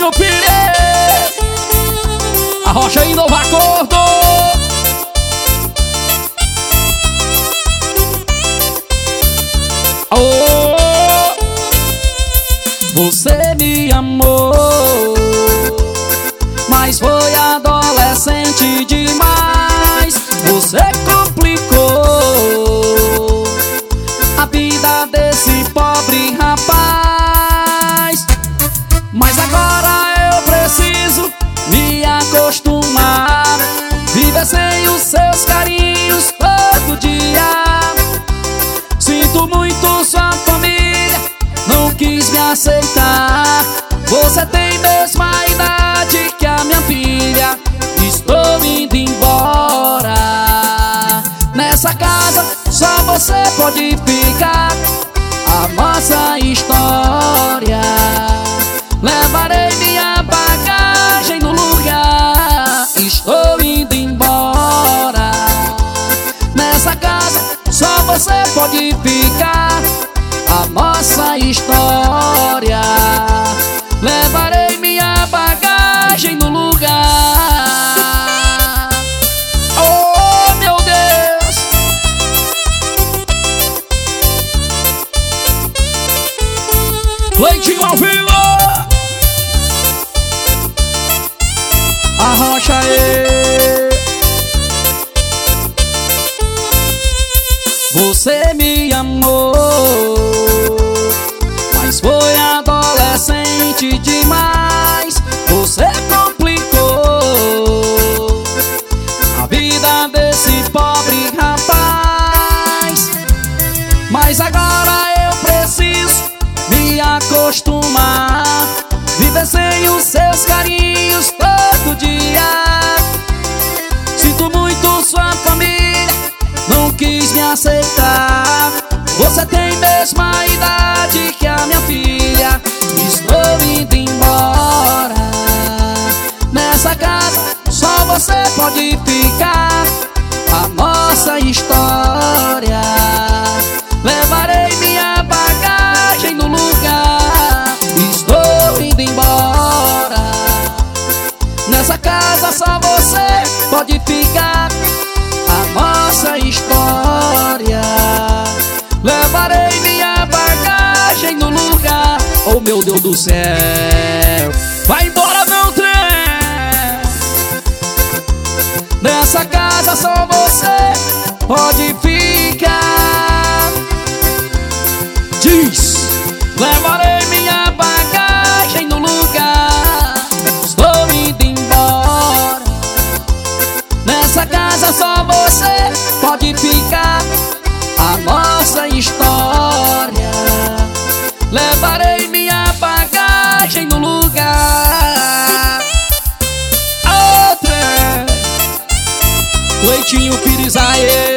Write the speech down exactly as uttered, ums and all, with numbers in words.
Cleitinho Pires, a Rocha em Novo Acordo. Oh, você me amou, mas foi adolescente demais. Você complicou a vida desse pobre rapaz. Mas agora eu preciso me acostumar, viver sem os seus carinhos todo dia. Sinto muito sua família, não quis me aceitar. Você tem mesma idade que a minha filha. Estou indo embora. Nessa casa só você pode ficar. A nossa história, levarei minha bagagem no lugar. Estou indo embora. Nessa casa só você pode ficar. A nossa história, levarei minha bagagem no lugar. Oh, meu Deus! Cleitinho ao vivo, a Rocha aí. Você me amou, mas foi adolescente demais. Você complicou a vida desse pobre rapaz. Mas agora eu preciso me acostumar, viver sem os seus carinhos todo dia. Sinto muito sua família, não quis me aceitar. Você tem mesma idade que a minha filha. Estou indo embora. Nessa casa só você pode ficar. A nossa história, levarei minha bagagem no lugar. Estou indo embora. Nessa casa só você pode ficar. A nossa história, levarei minha bagagem no lugar. Oh, meu Deus do céu, vai embora meu trem. Nessa casa só você pode ficar. Diz, levarei minha bagagem no lugar. Estou indo embora. Nessa casa só você pode ficar. A nossa história, levarei minha bagagem no lugar. Outra, Cleitinho Pires aí.